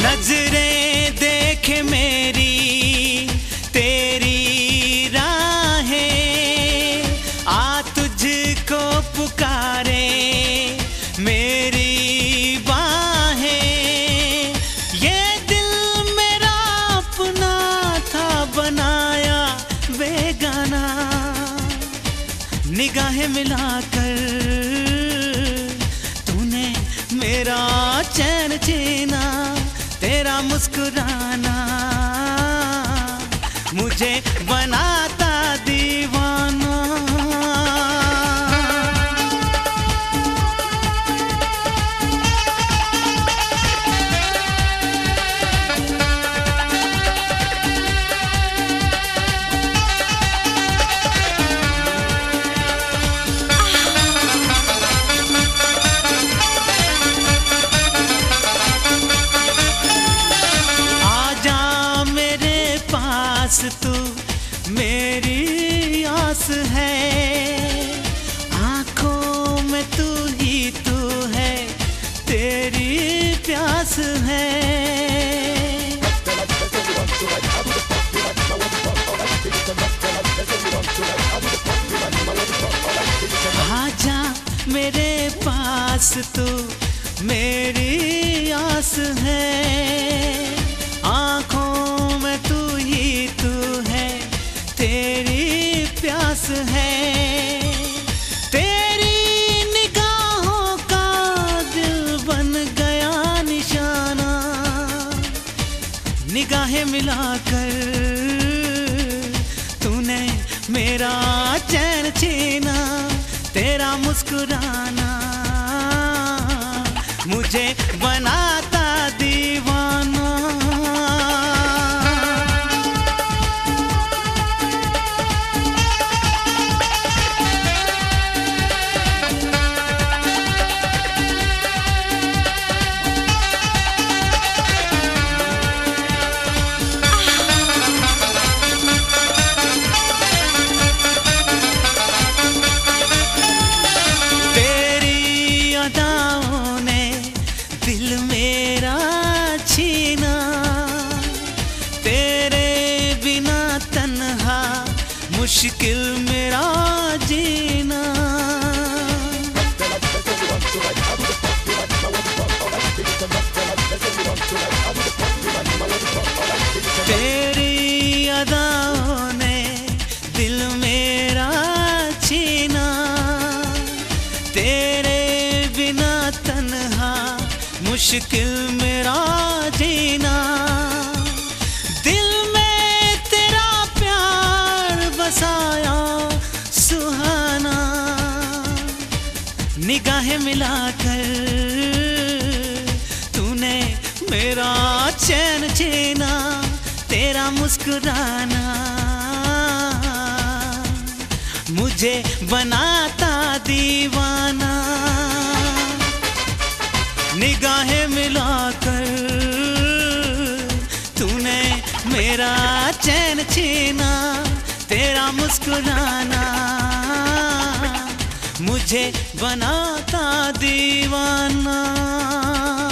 नजरें देखे मेरी तेरी राहें, आ तुझको पुकारे मेरी बाहें। ये दिल मेरा अपना था बनाया बेगाना, निगाहें मिलाकर तूने मेरा चैन छीना। तेरा मुस्कुराना मुझे बनाता दीवाना। तू मेरी आस है, आँखों में तू ही तू है, तेरी प्यास है। आजा मेरे पास तू मेरी आस है, आँखों में तू ही तू है, तेरी प्यास है। तेरी निगाहों का दिल बन गया निशाना, निगाहें मिलाकर तूने मेरा चैन छीना। तेरा मुस्कुराना मुझे बनाता दीवाना। मुश्किल मेरा जीना, तेरी अदाओं ने दिल मेरा छीना। तेरे बिना तन्हा मुश्किल मेरा जीना। बसाया सुहाना, निगाहें मिलाकर तूने मेरा चैन छीना। तेरा मुस्कुराना मुझे बनाता दीवाना। निगाहें मिलाकर तूने मेरा चैन छीना। तेरा मुस्कुराना मुझे बनाता दीवाना।